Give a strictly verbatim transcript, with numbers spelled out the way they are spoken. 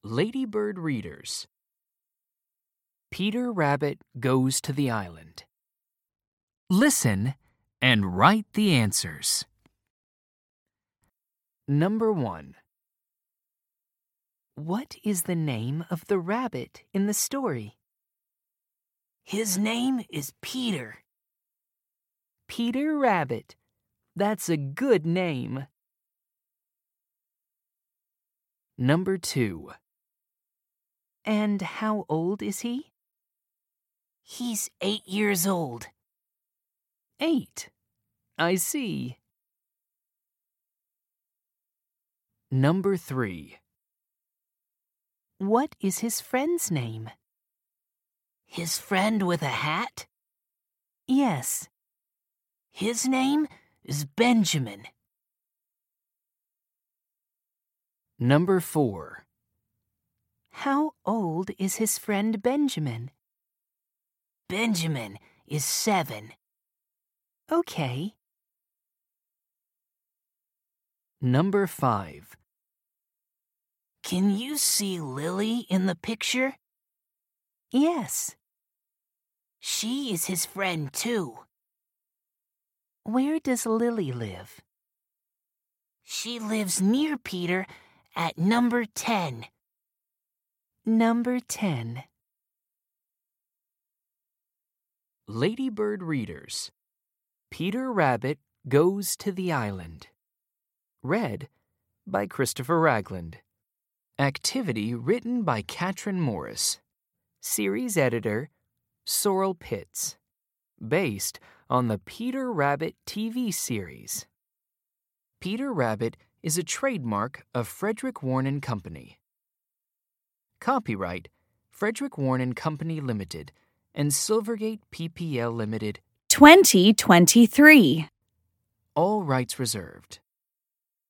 Ladybird Readers. Peter Rabbit Goes to the Island. Listen and write the answers. Number one. What is the name of the rabbit in the story? His name is Peter. Peter Rabbit. That's a good name. Number two. And how old is he? He's eight years old. Eight. I see. Number three. What is his friend's name? His friend with a hat? Yes. His name is Benjamin. Number four. How old is his friend Benjamin? Benjamin is seven. Okay. Number five. Can you see Lily in the picture? Yes. She is his friend too. Where does Lily live? She lives near Peter at number ten. Number ten. Ladybird Readers. Peter Rabbit Goes to the Island. Read by Christopher Ragland. Activity written by Katrin Morris. Series editor, Sorrel Pitts. Based on the Peter Rabbit T V series. Peter Rabbit is a trademark of Frederick Warne and Company. Copyright Frederick Warne and Company Limited and Silvergate P P L Limited twenty twenty-three. All rights reserved.